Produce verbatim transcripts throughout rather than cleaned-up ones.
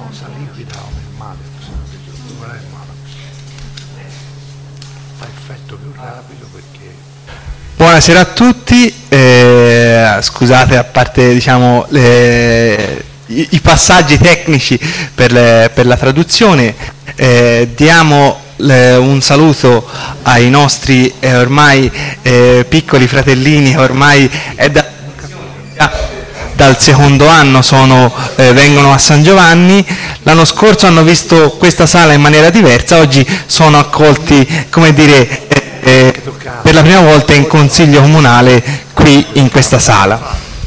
cosa liquida o normale, non è male. Fa effetto più rapido perché... Buonasera a tutti, eh, scusate a parte diciamo le, i, i passaggi tecnici per, le, per la traduzione, eh, diamo le, un saluto ai nostri eh, ormai eh, piccoli fratellini, ormai è da, dal secondo anno sono, eh, vengono a San Giovanni, l'anno scorso hanno visto questa sala in maniera diversa, oggi sono accolti, come dire, eh, per la prima volta in consiglio comunale qui in questa sala.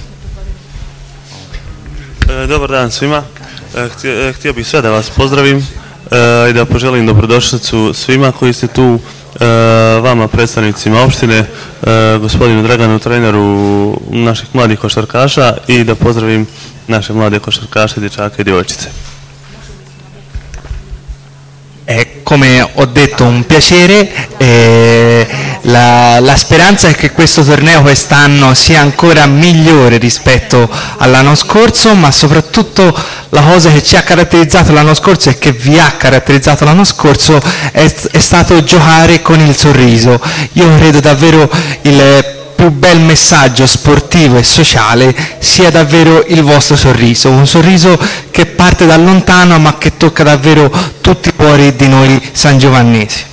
Dobar dan svima. Htio bih sve da vas pozdravim i da poželim dobrodošlicu svima koji ste tu, vama predstavnicima opštine, gospodinu Draganu, treneru naših mladih košarkaša, i da pozdravim naše mlade košarkaše, dječake i djevojčice. È, come ho detto, un piacere, eh, la, la speranza è che questo torneo quest'anno sia ancora migliore rispetto all'anno scorso, ma soprattutto la cosa che ci ha caratterizzato l'anno scorso e che vi ha caratterizzato l'anno scorso è, è stato giocare con il sorriso. Io credo davvero il più bel messaggio sportivo e sociale sia davvero il vostro sorriso, un sorriso che parte da lontano ma che tocca davvero tutti i cuori di noi sangiovannesi.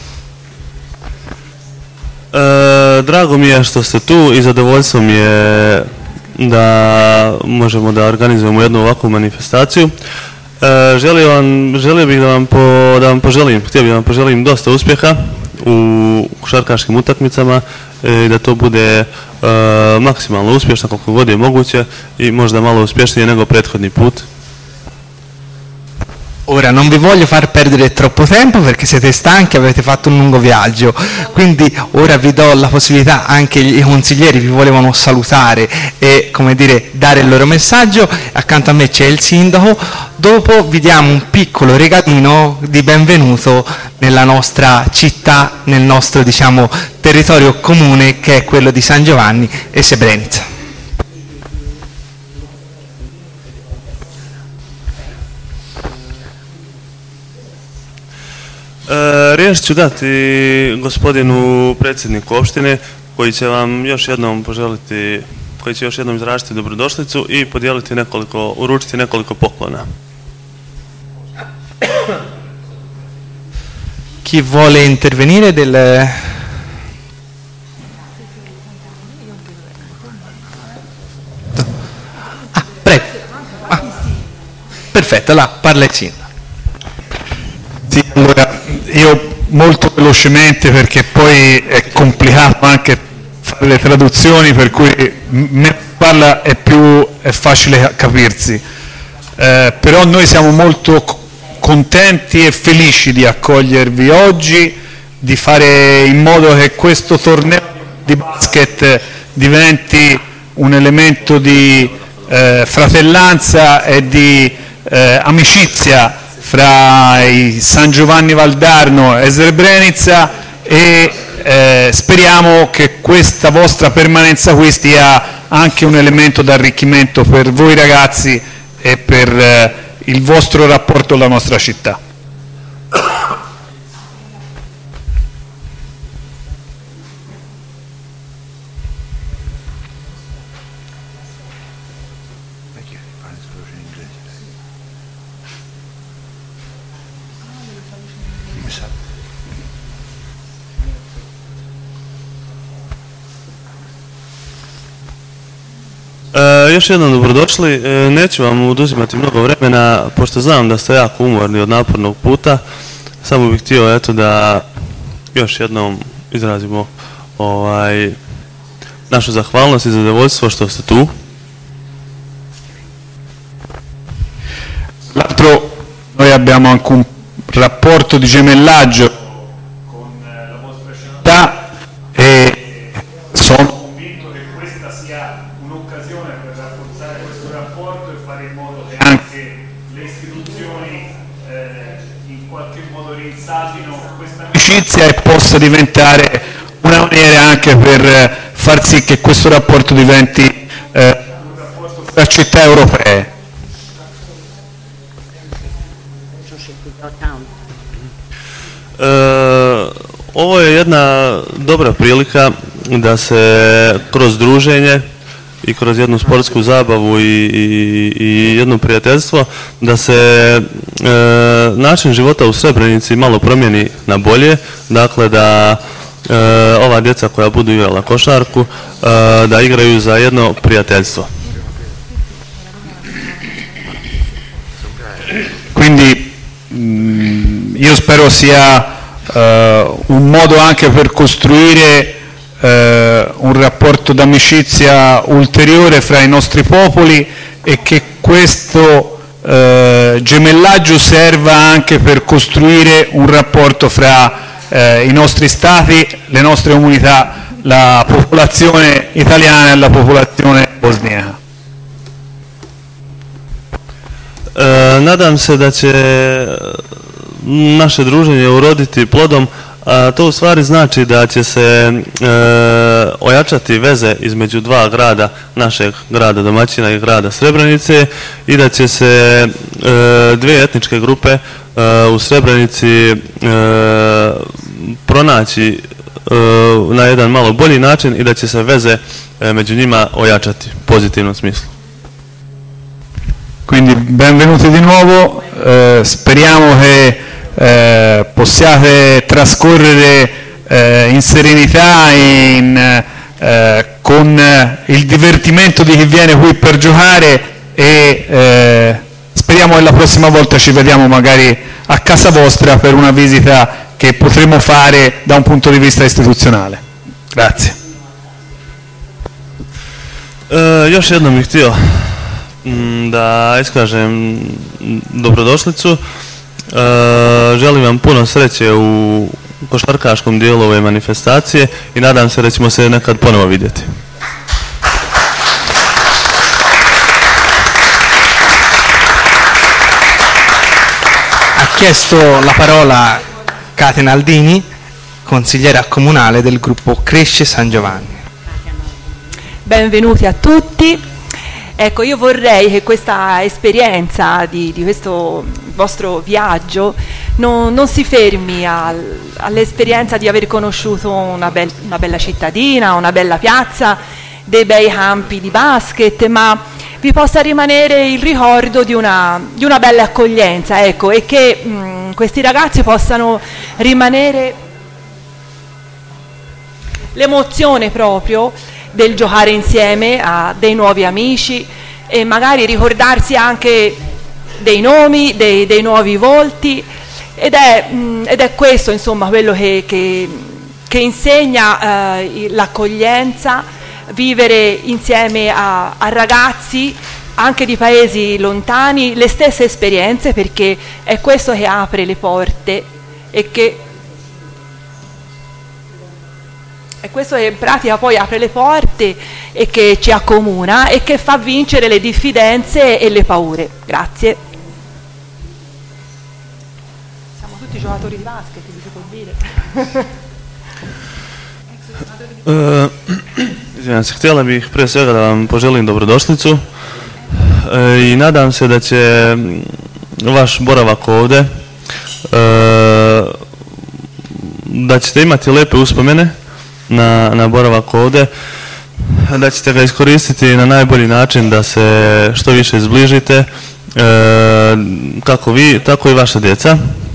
E, drago mi je što ste tu i zadovoljstvo mi je da možemo da organizujemo jednu ovakvu manifestaciju. E, želio, vam, želio bih da vam, po, da vam poželim, htio bih da vam poželim dosta uspjeha u košarkaškim utakmicama i da to bude uh, maksimalno uspješno koliko god je moguće i možda malo uspješnije nego prethodni put. Ora non vi voglio far perdere troppo tempo perché siete stanchi, avete fatto un lungo viaggio, quindi ora vi do la possibilità, anche i consiglieri vi volevano salutare e, come dire, dare il loro messaggio. Accanto a me c'è il sindaco, dopo vi diamo un piccolo regalino di benvenuto nella nostra città, nel nostro, diciamo, territorio comune che è quello di San Giovanni e Srebrenica. E, riječ ću dati gospodinu predsjedniku opštine koji će vam još jednom poželiti, koji će još jednom izraziti dobrodošlicu i podijeliti nekoliko, uručiti nekoliko poklona. Chi vuole intervenire del... Ah, prego. Ah, perfetto, là, parla il sindaco. Sì, allora, io molto velocemente perché poi è complicato anche fare le traduzioni, per cui me parla è più è facile capirsi, eh, però noi siamo molto contenti e felici di accogliervi oggi, di fare in modo che questo torneo di basket diventi un elemento di eh, fratellanza e di eh, amicizia fra i San Giovanni Valdarno e Srebrenica, e eh, speriamo che questa vostra permanenza qui sia anche un elemento d'arricchimento per voi ragazzi e per eh, il vostro rapporto alla nostra città. E, još jednom dobrodošli, e, neću vam oduzimati mnogo vremena, pošto znam da ste jako umorni od napornog puta, samo bih htio eto da još jednom izrazimo ovaj, našu zahvalnost i zadovoljstvo što ste tu. L'altro, noi abbiamo anche un rapporto di gemellaggio con la vostra città e sono convinto che questa sia un'occasione per rafforzare questo rapporto e fare in modo che anche le istituzioni eh, in qualche modo rinsaldino questa amicizia e possa diventare una maniera anche per far sì che questo rapporto diventi eh, un rapporto tra città europee. E, ovo je jedna dobra prilika da se kroz druženje i kroz jednu sportsku zabavu i, i, i jedno prijateljstvo da se e, način života u Srebrenici malo promijeni na bolje, dakle da e, ova djeca koja budu igrala košarku e, da igraju za jedno prijateljstvo. Quindi mh, io spero sia uh, un modo anche per costruire uh, un rapporto d'amicizia ulteriore fra i nostri popoli e che questo uh, gemellaggio serva anche per costruire un rapporto fra uh, i nostri stati, le nostre comunità, la popolazione italiana e la popolazione bosniaca. E, nadam se da će naše druženje uroditi plodom, a to u stvari znači da će se e, ojačati veze između dva grada, našeg grada domaćina i grada Srebrenice i da će se e, dvije etničke grupe e, u Srebrenici e, pronaći e, na jedan malo bolji način i da će se veze e, među njima ojačati u pozitivnom smislu. Quindi benvenuti di nuovo, eh, speriamo che eh, possiate trascorrere eh, in serenità, in, eh, con il divertimento di chi viene qui per giocare e eh, speriamo che la prossima volta ci vediamo magari a casa vostra per una visita che potremo fare da un punto di vista istituzionale. Grazie. E, još jednom bih htio da iskažem dobrodošlicu. E, želim vam puno sreće u košarkaškom dijelu ove manifestacije i nadam se da ćemo se nekad ponovo vidjeti. Ha chiesto la parola Katen Aldini, consigliera comunale del gruppo Cresce San Giovanni. Benvenuti a tutti. Ecco, io vorrei che questa esperienza di, di questo vostro viaggio non, non si fermi al, all'esperienza di aver conosciuto una, bel, una bella cittadina, una bella piazza, dei bei campi di basket, ma vi possa rimanere il ricordo di una, di una bella accoglienza, ecco, e che mh, questi ragazzi possano rimanere l'emozione proprio del giocare insieme a dei nuovi amici e magari ricordarsi anche dei nomi, dei, dei nuovi volti ed è, mh, ed è questo insomma quello che, che, che insegna eh, l'accoglienza, vivere insieme a, a ragazzi anche di paesi lontani le stesse esperienze, perché è questo che apre le porte e che è questo che in pratica poi apre le porte e che ci accomuna e che fa vincere le diffidenze e le paure. Grazie. Siamo tutti giocatori di basket, vi si può dire. Uh, Izvinjam se, htjela bih prije svega da vam poželim dobrodošlicu uh, i nadam se da će vaš boravak ovdje uh, da ćete imati lijepe uspomene na, na boravak ovdje, da ćete ga iskoristiti na najbolji način da se što više zbližite e, kako vi, tako i vaša djeca.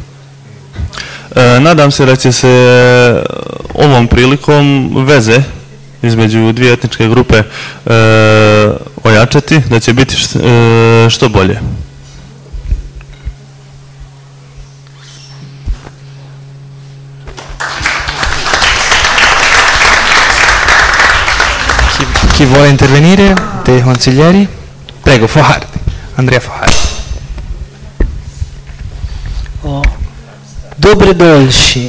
E, nadam se da će se ovom prilikom veze između dvije etničke grupe e, ojačati, da će biti što, e, što bolje. Chi vuole intervenire dei consiglieri? Prego, Fohardi, Andrea Fohardi. Oh. Dobre dolci.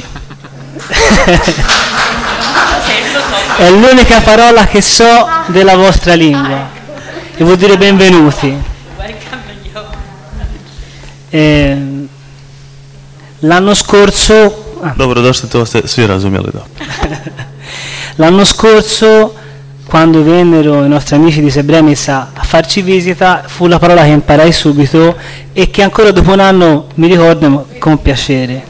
È l'unica parola che so della vostra lingua e vuol dire benvenuti. E l'anno scorso ah. Dobrodošli, to ste svi razumjeli, da. L'anno scorso quando vennero i nostri amici di Srebrenica a farci visita, fu la parola che imparai subito e che ancora dopo un anno mi ricordo con piacere.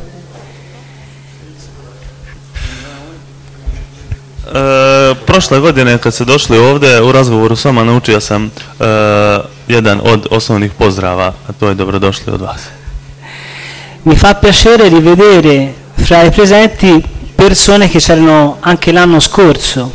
E, prošle godine kad ste došli ovdje u razgovoru s vama naučio sam e, jedan od osnovnih pozdrava, a to je dobrodošli od vas. Mi fa piacere rivedere fra i presenti persone che c'erano anche l'anno scorso.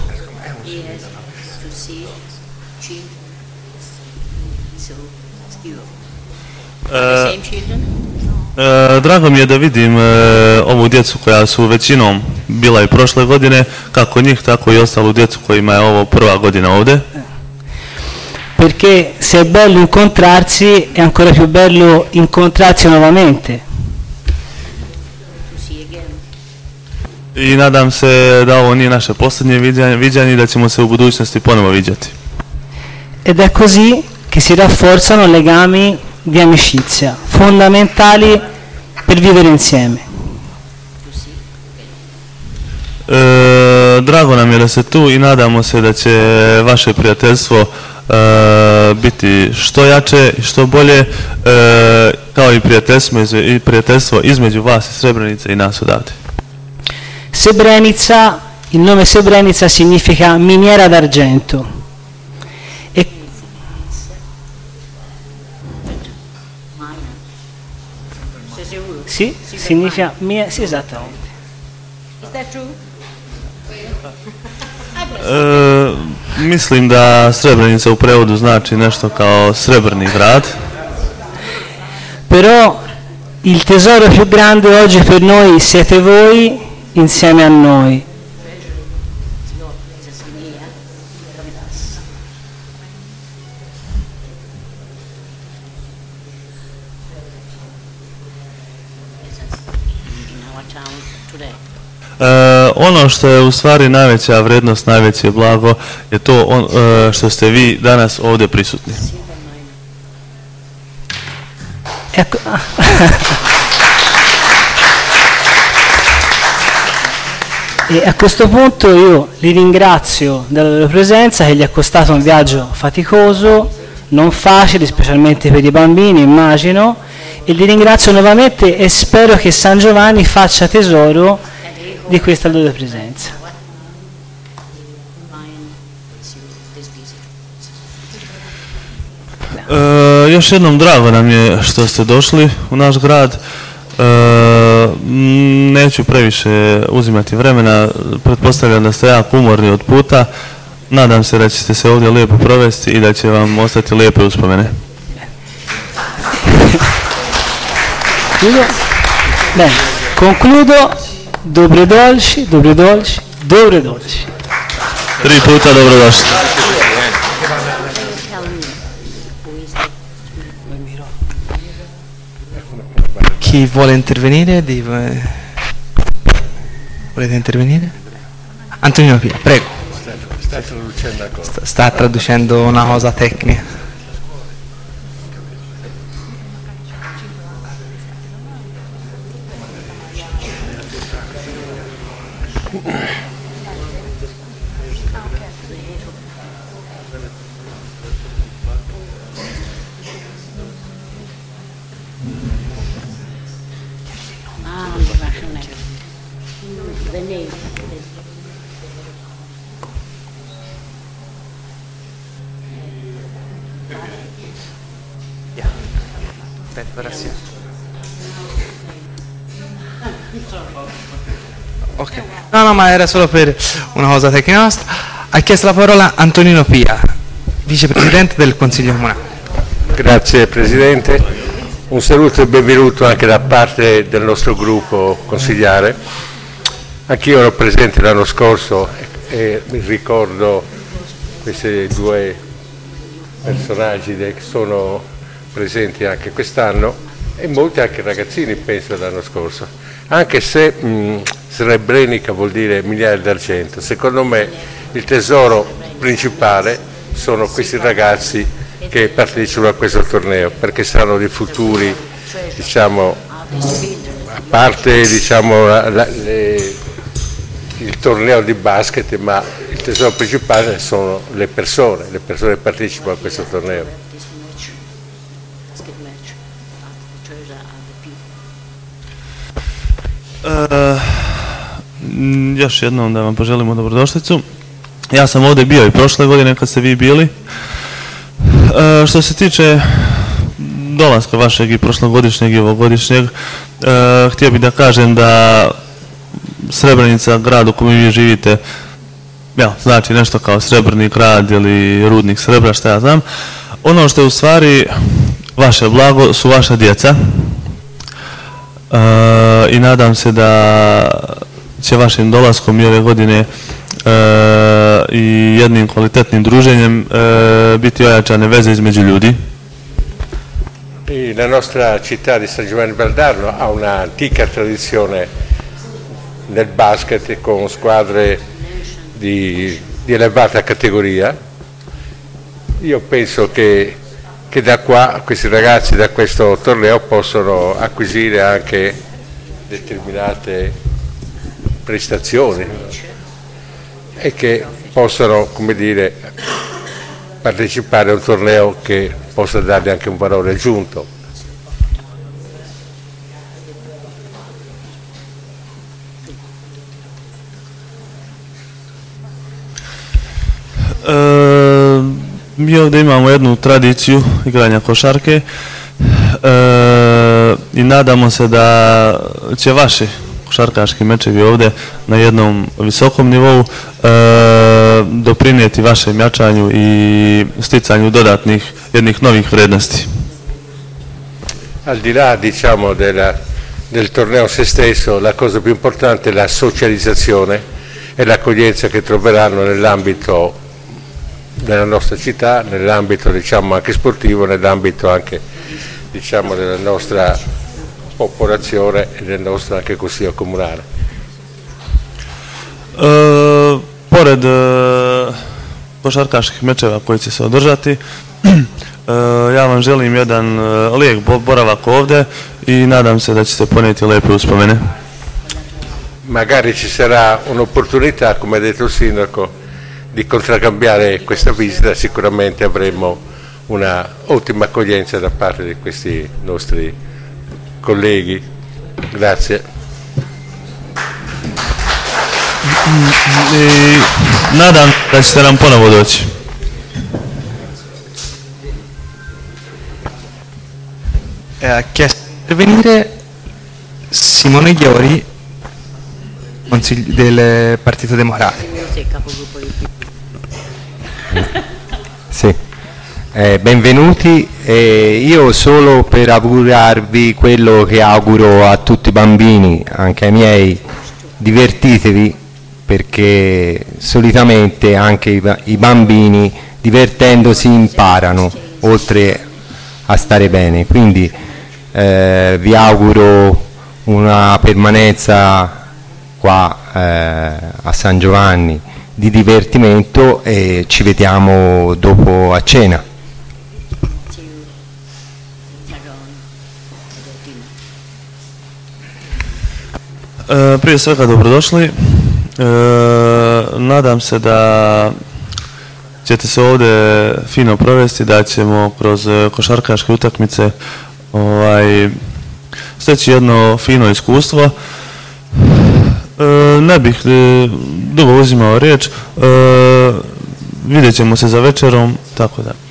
E, e, drago mi je da vidim e, ovu djecu koja su većinom bila i prošle godine, kako njih tako i ostalu djecu kojima je ovo prva godina ovdje. Perché se è bello incontrarsi è ancora più bello incontrarsi nuovamente. I nadam se da ovo nije naše posljednje viđanje, viđanje i da ćemo se u budućnosti ponovo viđati. Ed è così che si rafforzano legami di amicizia, fondamentali per vivere insieme. E, drago nam je da ste tu i nadamo se da će vaše prijateljstvo e, biti što jače i što bolje, e, kao i prijateljstvo, i prijateljstvo između vas i Srebrenice i nas odavde. Srebrenica, il nome Srebrenica significa miniera d'argento. E sì, significa mia, sì, esattamente. E, mislim da Srebrenica u prevodu znači nešto kao srebrni grad. Però il tesoro più grande oggi per noi siete voi insieme a noi. E, ono što je u stvari najveća vrijednost, najveće blago je to on, e, što ste vi danas ovdje prisutni. Ecco. E a questo punto io li ringrazio della loro presenza, che gli è costato un viaggio faticoso, non facile, specialmente per i bambini, immagino, e li ringrazio nuovamente e spero che San Giovanni faccia tesoro di questa loro presenza. E, još jednom drago nam je što ste došli u naš grad. E, neću previše uzimati vremena, pretpostavljam da ste jako umorni od puta. Nadam se da ćete se ovdje lijepo provesti i da će vam ostati lijepe uspomene. Bene, concludo. Dobrodošli, dobrodošli, dobrodošli. Tri puta dobrodošli. Chi vuole intervenire? Di... Volete intervenire? Antonino Pia, prego. Sta traducendo una cosa. Sta traducendo una cosa tecnica. Ok. No, no, ma era solo per una cosa tecnica nostra. Ha chiesto la parola Antonino Pia, vicepresidente del Consiglio Comunale. Grazie Presidente, un saluto e benvenuto anche da parte del nostro gruppo consigliare. Anch'io ero presente l'anno scorso e mi ricordo questi due personaggi che sono presenti anche quest'anno e molti anche ragazzini penso l'anno scorso, anche se mh, Srebrenica vuol dire miniera d'argento. Secondo me il tesoro principale sono questi ragazzi che partecipano a questo torneo, perché saranno dei futuri, diciamo, a parte diciamo, la, la, le, il torneo di basket, ma il tesoro principale sono le persone, le persone che partecipano a questo torneo. E, još jednom da vam poželimo dobrodošlicu. Ja sam ovdje bio i prošle godine kad ste vi bili. E, što se tiče dolaska vašeg i prošlogodišnjeg i ovogodišnjeg, e, htio bih da kažem da Srebrenica, grad u kojem vi živite, ja, znači nešto kao Srebrni grad ili Rudnik srebra, šta ja znam. Ono što je u stvari vaše blago su vaša djeca. E, I nadam se da će vašim dolaskom i ove godine e, i jednim kvalitetnim druženjem e, biti ojačane veze između ljudi. E la nostra città di San Giovanni Valdarno ha una antica tradizione nel basket con squadre di, di elevata categoria. Io penso che, che da qua questi ragazzi da questo torneo possono acquisire anche determinate prestazioni e che possano, come dire, partecipare a un torneo che possa dargli anche un valore aggiunto. E, mi ovdje imamo jednu tradiciju igranja košarke e, i nadamo se da će vaši košarkaški mečevi ovdje na jednom visokom nivou e, doprinijeti vašem jačanju i sticanju dodatnih jednih novih vrijednosti. Al di là, diciamo, della, del torneo se stesso, la cosa più importante è la socializzazione e l'accoglienza che troveranno nell'ambito della nostra città, nell'ambito, diciamo, anche sportivo, nell'ambito anche, diciamo, della nostra popolazione e del nostro anche consiglio comunale. E, pored e, košarkaških mečeva koji će se održati, e, ja vam želim jedan e, lijep boravak ovdje i nadam se da ćete ponijeti lijepe uspomene. Magari ci sarà un'opportunità, come ha detto il sindaco, di contraccambiare questa visita. Sicuramente avremo una ottima accoglienza da parte di questi nostri colleghi. Grazie. I nadam da ćete nam ponovo doći. Ha chiesto di intervenire Simone Ghiori, consigli- del Partito Democratico. Sì. Eh, benvenuti, eh, io solo per augurarvi quello che auguro a tutti i bambini, anche ai miei: divertitevi, perché solitamente anche i, i bambini divertendosi imparano, oltre a stare bene. Quindi eh, vi auguro una permanenza qua eh, a San Giovanni di divertimento e ci vediamo dopo a cena. E, prije svega dobrodošli. E, nadam se da ćete se ovdje fino provesti, da ćemo kroz košarkaške utakmice ovaj, steći jedno fino iskustvo. E, ne bih e, dugo uzimao riječ, e, vidjet ćemo se za večerom, tako da.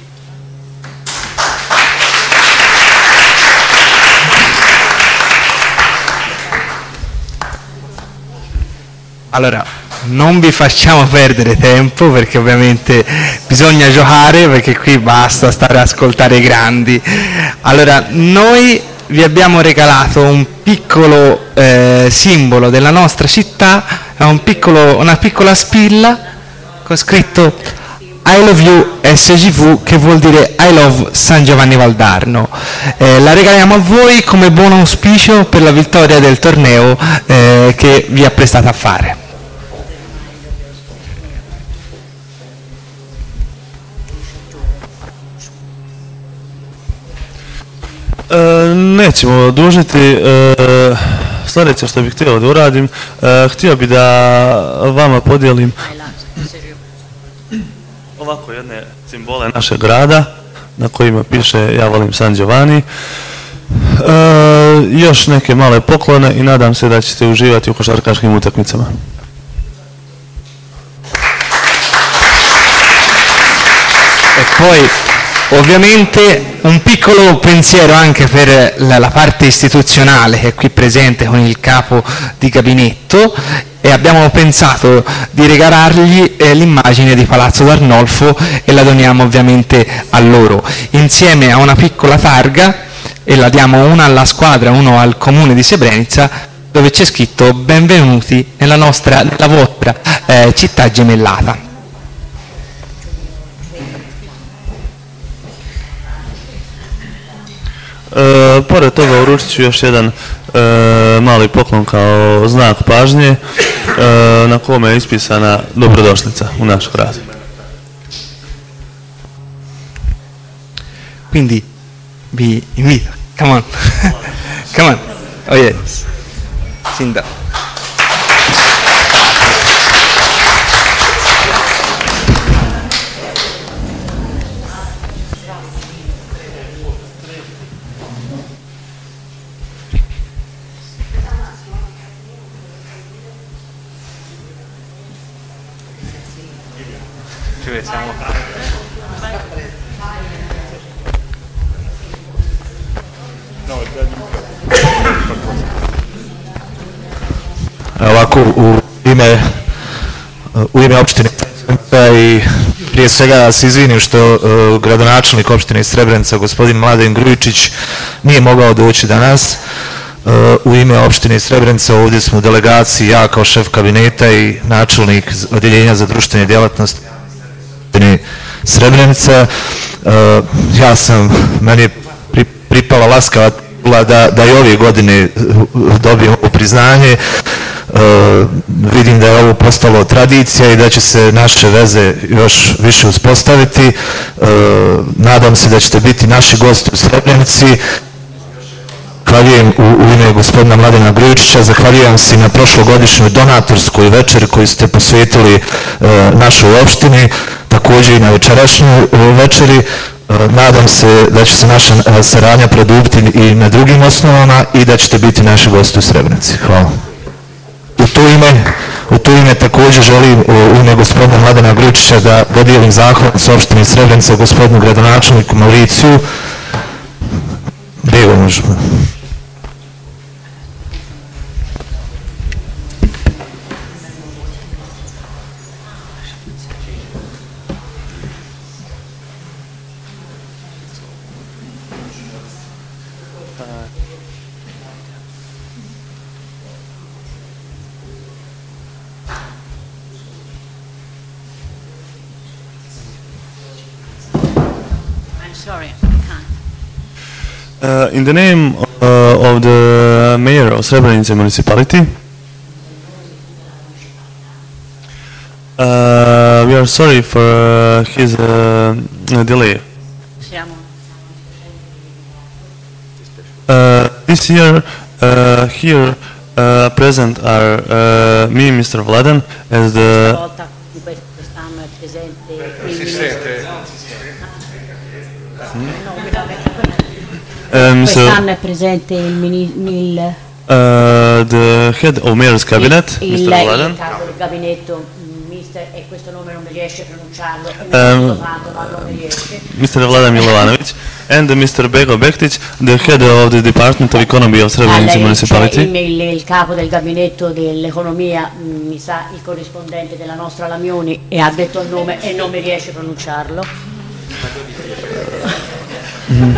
Allora, non vi facciamo perdere tempo perché ovviamente bisogna giocare, perché qui basta stare ad ascoltare i grandi. Allora, noi vi abbiamo regalato un piccolo eh, simbolo della nostra città, un piccolo, una piccola spilla con scritto I love you S G V, che vuol dire I love San Giovanni Valdarno. Eh, la regaliamo a voi come buon auspicio per la vittoria del torneo eh, che vi apprestate a fare. E, nećemo dužiti, e, sljedeće što bih htio da uradim, htio bih da vama podijelim ovako jedne simbole našeg grada na kojima piše ja volim San Giovanni. E, još neke male poklone i nadam se da ćete uživati u košarkaškim utakmicama. E poi ovviamente un piccolo pensiero anche per la, la parte istituzionale che è qui presente con il capo di gabinetto, e abbiamo pensato di regalargli eh, l'immagine di Palazzo d'Arnolfo e la doniamo ovviamente a loro, insieme a una piccola targa, e la diamo una alla squadra, uno al comune di Srebrenica, dove c'è scritto benvenuti nella nostra, nella vostra eh, città gemellata. E, pored toga uručit ću još jedan e, mali poklon kao znak pažnje e, na kome je ispisana dobrodošlica u naš grad. Quindi vi invito, come on, come on, oh yes, Sinda. Ovako, u ime, u ime opštine i prije svega se izvinim što uh, gradonačelnik opštine Srebrenica, gospodin Mladen Grujičić, nije mogao doći danas. Uh, u ime opštine Srebrenica ovdje smo u delegaciji, ja kao šef kabineta i načelnik odjeljenja za društvene djelatnosti Srebrenica. Uh, ja sam, meni je pri, pripala laskava da, da i ove godine dobijem ovo priznanje. Uh, vidim da je ovo postalo tradicija i da će se naše veze još više uspostaviti. Uh, nadam se da ćete biti naši gosti u Srebrenici. Zahvaljujem u, u ime gospodina Mladena Grujičića, zahvaljujem se na prošlogodišnjoj donatorskoj večeri koju ste posvetili uh, našoj opštini, također i na večerašnjoj uh, večeri. Uh, nadam se da će se naša uh, saradnja produbiti i na drugim osnovama i da ćete biti naši gosti u Srebrenici. Hvala. U to ime, u to ime također želim u ime gospodina Mladena Grujičića da dodijelim zahvalnicu opštine Srebrenica gospodinu gradonačelniku Mauriciju. Bego možemo. Uh, in the name uh, of the mayor of Srebrenica municipality, uh, we are sorry for uh, his uh, delay. Uh, this year, uh, here uh, present are uh, me, Mister Vladan, as the Um, Quest'anno è presente il, mini, il, uh, the head of mayor's cabinet, il, Mister Vladan. Il capo del gabinetto, mister, e questo nome non mi riesce a pronunciarlo, Um, fatto, ma non mi riesce. Mister Vladan Milovanovic and Mister Bego Bektic, the head of the Department of Economy of Srebrenica Municipality. Il, il, il capo del gabinetto dell'economia, mh, mi sa il corrispondente della nostra Lamioni, e ha detto il nome e non mi riesce a pronunciarlo. Mm.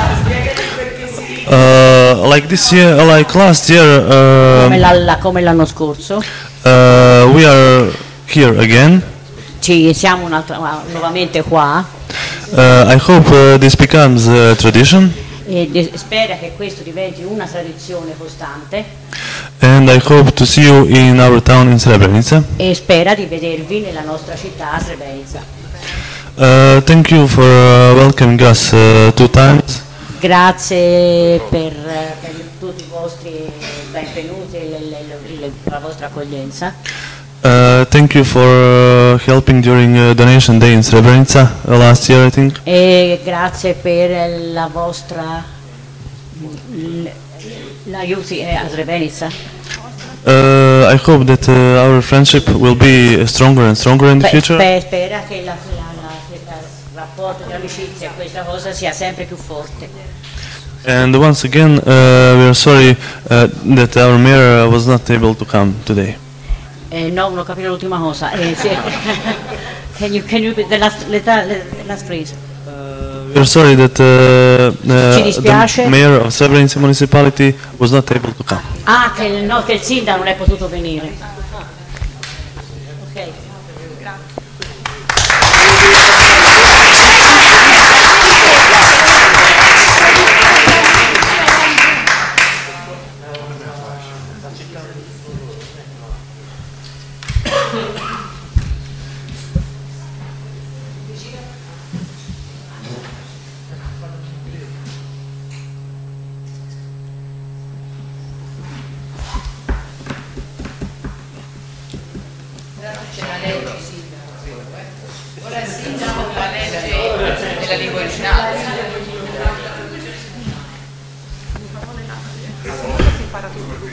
Uh, like this year, like last year, uh, come, la, la, come l'anno scorso. Uh, we are here again. Ci siamo nuovamente qua. Uh, I hope uh, this becomes a tradition. E de- spera che questo diventi una tradizione costante. And I hope to see you in our town in Srebrenica. E spera di vedervi nella nostra città a Srebrenica. Uh, thank you for uh, welcoming us uh, two times. Grazie per, per tutti voi. vostri benvenuti e le, le, le, la vostra accoglienza. Uh, thank you for uh, helping during uh, Donation Day in Srebrenica uh, last year, I think. E grazie per la vostra l'aiuto a Srebrenica. Uh, I hope that uh, our friendship will be stronger and stronger in the Beh, future. sper- spera che la, la, la, la, il rapporto di amicizia, questa cosa sia sempre più forte. And once again, uh, we are sorry uh, that our mayor uh, was not able to come today. Eh, no, non ho capito l'ultima cosa. Eh, sì. can you, can you repeat the last, the, the last phrase? We are sorry that uh, uh, Ci dispiace. the mayor of Srebrenica municipality was not able to come. Ah, che il, no, che il sindaco non è potuto venire. Ok. C'è la legge, sì. Ora il sindaco la legge nella lingua originale. Si impara tutto.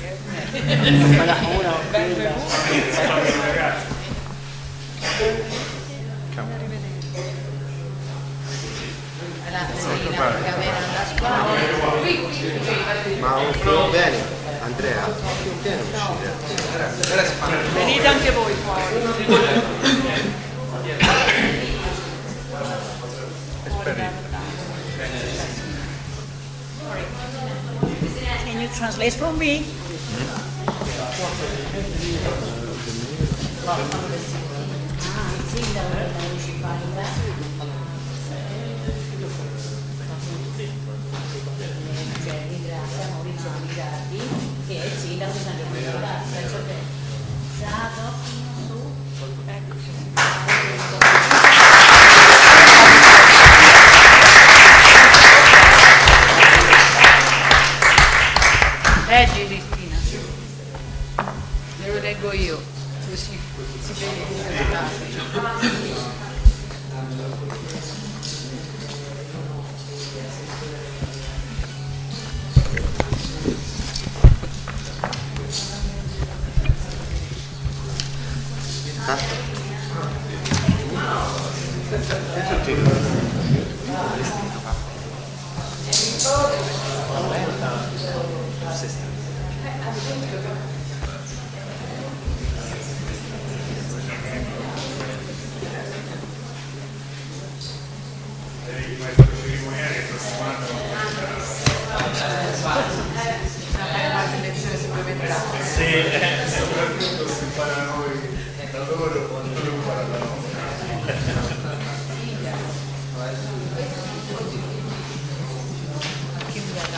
Ma un bene, Andrea, vieni uscire. Venite anche voi Can you translate for me? Ringrazia Maurizio Migardi che è il sindaco di San Giovanni. Penso che Zato su leggi Cristina, me lo leggo io, così si vede il risultato. Sì, soprattutto si impara noi da loro.